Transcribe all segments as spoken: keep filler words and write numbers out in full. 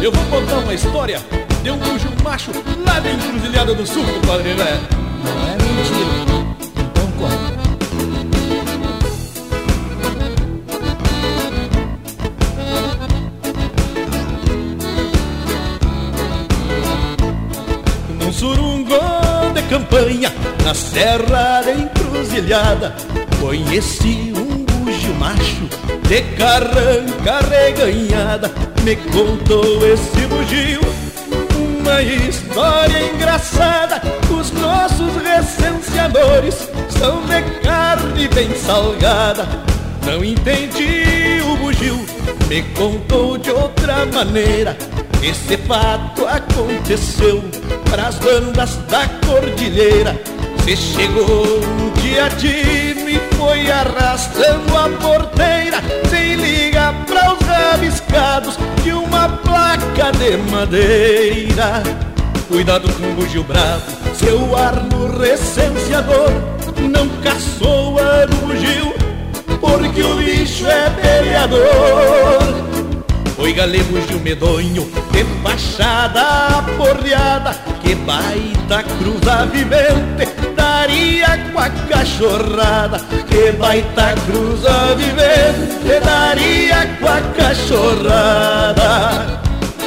Eu vou contar uma história de um bugio macho lá da Encruzilhada do Sul, compadre velho. Não é mentira. Então conta. Num surungão de campanha, na serra da Encruzilhada, conheci um bugio macho de carranca reganhada. Me contou esse bugio uma história engraçada. Os nossos recenseadores são de carne bem salgada. Não entendi o bugio, me contou de outra maneira. Esse fato aconteceu pras bandas da cordilheira. Se chegou um dia tino e foi arrastando a porteira, sem ligar para os rabiscados de uma placa de madeira. Cuidado com o bugio bravo, seu ar no recenseador. Não caçou a do bugio, porque o bicho é peleador. Oi, galego bugio medonho, de fachada aporreada, que baita cruza vivente daria com a cachorrada. Que baita cruza vivente daria com a cachorrada.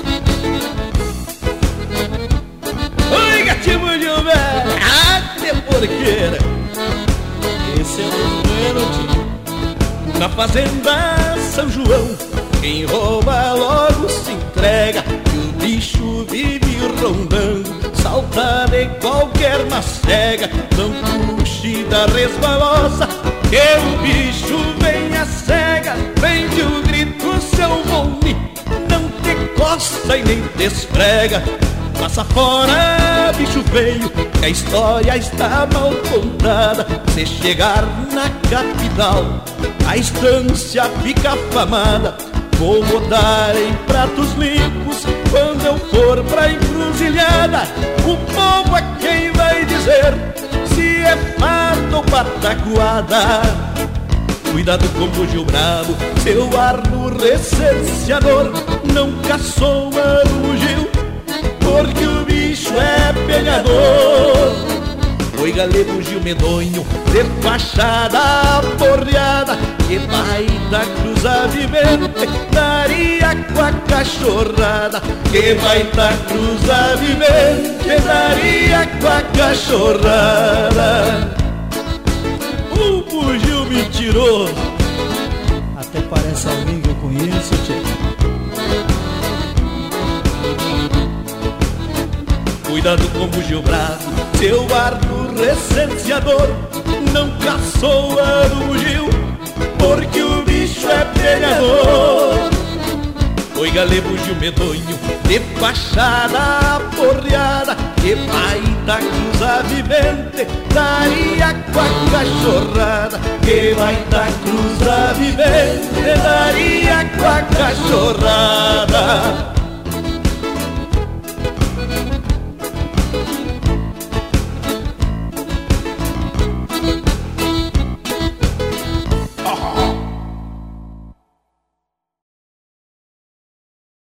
Oi, gatinho bugio velho, até porqueira. Esse é o primeiro tio. Na fazenda São João, quem rouba logo se entrega, e o bicho vive rondando, salta de qualquer macega. Não puxe da resbalosa, que o bicho vem a cega. Prende o grito, seu boni, não te coça e nem te esfrega. Passa fora, bicho feio, que a história está mal contada. Se chegar na capital, a estância fica afamada. Vou botar em pratos limpos quando eu for pra Encruzilhada. O povo é quem vai dizer se é fardo ou patacoada. Cuidado com o bugio bravo, seu ar no recenseador. Não caçou a bugio, porque o bicho é pegador. Oi, galego bugio medonho, de fachada aporreada, que baita cruza vivente daria com a cachorrada. Que baita cruza vivente daria com a cachorrada. O bugio mentiroso, Até parece alguém que eu conheço, tchê. Cuidado com o bugio bravo, seu ar no recenseador. Não caçou a do bugio, porque o bicho é pegador. Oi, galego bugio medonho, de fachada aporreada, que baita cruza vivente daria com a cachorrada. Que baita cruza vivente daria com a cachorrada.